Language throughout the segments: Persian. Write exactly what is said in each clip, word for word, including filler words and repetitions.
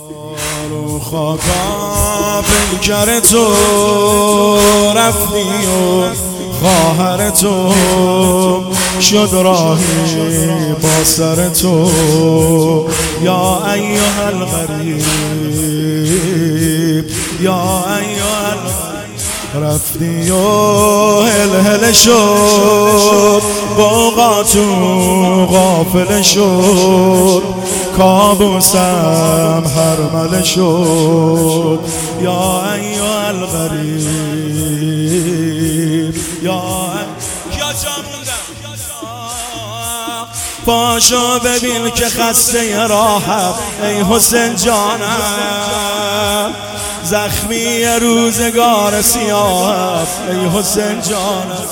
رو خاکا پیکر تو رفتی و خواهر تو شد راهی با سر تو یا ایها الغریب یا ایها الغریب رفتی و هل هل شد بوقاتو غافل شد کابوسم هرمله شد یا ایها الغریب یا کیا جا موندم پاشو ببین که خسته راحت ای حسین جانم زخمی روزگار سیاه ای حسین جانم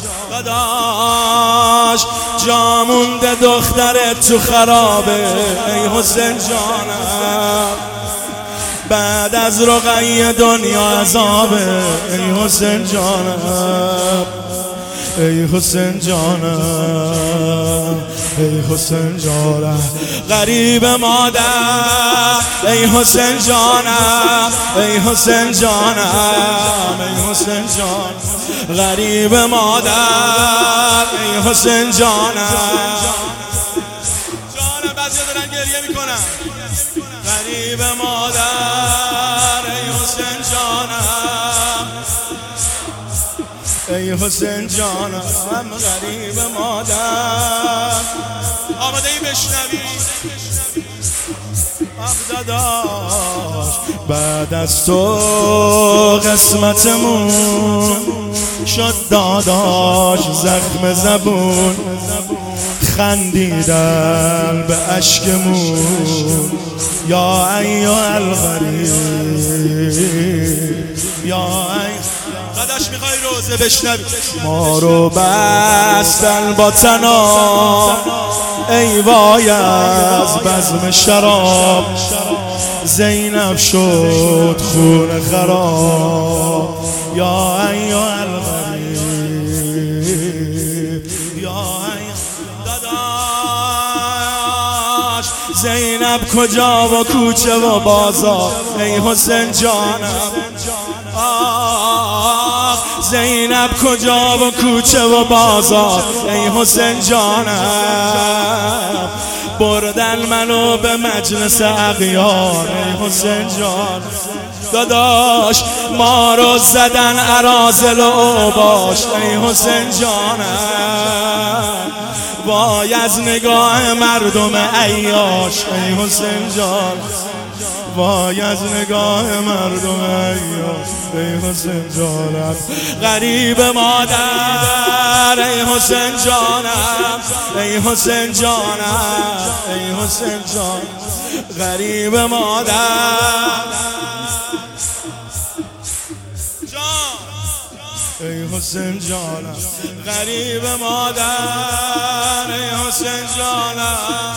داداش جا مونده دخترت تو خرابه ای حسین جانم بعد از رقیه دنیا عذابه ای حسین جانم ای حسین جانم ای حسین جانم غریب مادر ای حسین جانم ای حسین جانم ای حسین جان غریب مادر ای حسین جانم جانم بعضی دارن گریه میکنن غریب مادر ای حسین جانم ای حسین جانم غریب مادر آماده ای بشنوی داداش بعد از تو قسمتمون شد داداش زخم زبون خندیدن به اشکمون یا ایها الغریب یا ای داداش میخوای روزه بشنوی ما رو بستن با تناب ای وای از بزم شراب زینب شد خون خراب یا ایها الغریب یا داداش زینب کجا و کوچه و بازار ای حسین جانم زینب کجا و کوچه و بازار ای حسین جانم بردن منو به مجلس اغیار ای حسین جان داداش ما رو زدن اراذل و اوباش ای حسین جانم وای از نگاه مردم عیاش ای حسین جان وای از نگاه مردم عیاش ای حسین جانم غریب مادر ای حسین جانم ای حسین جانم ای حسین جان غریب مادر ای حسین جانم غریب مادر ای حسین جانم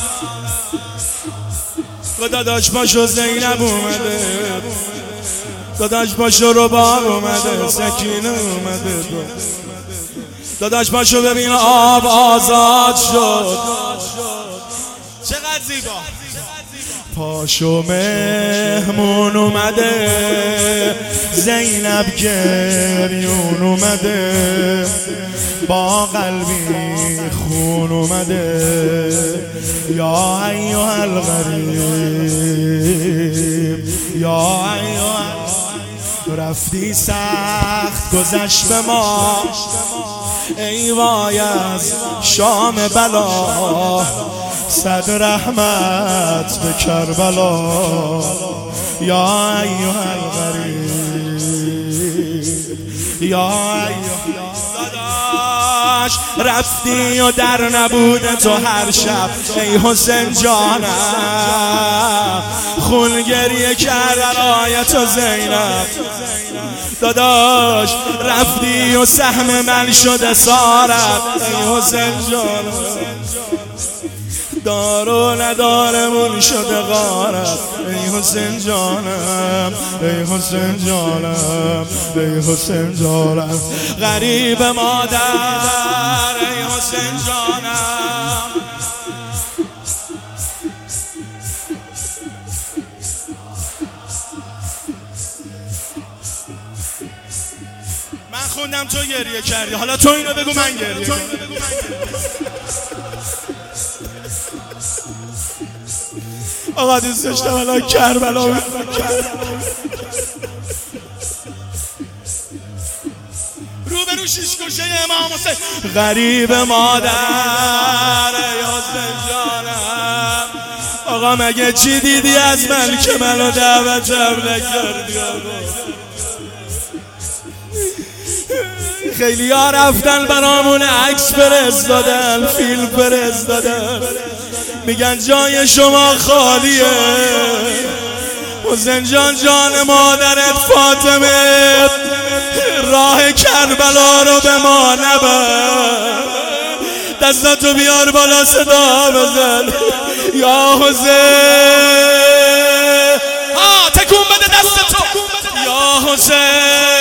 و داداش پاشو زینب اومده داداش پاشو رباب اومده سکینه اومده داداش پاشو ببین آب آزاد شد چقدر زیبا پاشو مهمون اومده زینب گریون اومده با قلبی خون اومده یا ایها الغریب یا ایها رفتی سخت گذشت به ما ای وای از شام بلا صد رحمت به کربلا یا ایها الغریب یا ایها داداش رفتی و در نبود تو هر شب ای حسین جانم خون گریه کرد رای تو زینب داداش رفتی و سهم من شده سارت ای حسین جانم دار و ندارمون شده غارت ای حسین جانم ای حسین جانم ای حسین جانم غریب مادر ای حسین جانم خوندم تو گریه کردی، حالا تو اینو بگو من گریه کنم. آقا دوست داشتم الان کربلا روبرو شیش گوشه امام حسین غریب مادر ای حسین جانم. آقا مگه چی دیدی از من که منو دعوتم نکردی؟ خیلی ها رفتن برامون عکس فرستادن، فیلم فرستادن، میگن جای شما خالیه. حسین جان جان مادرت فاطمه راه کربلا رو به ما نبر. دستاتو بیار بالا صدا بزن یا حسین. ها تکون بده دستتو یا حسین.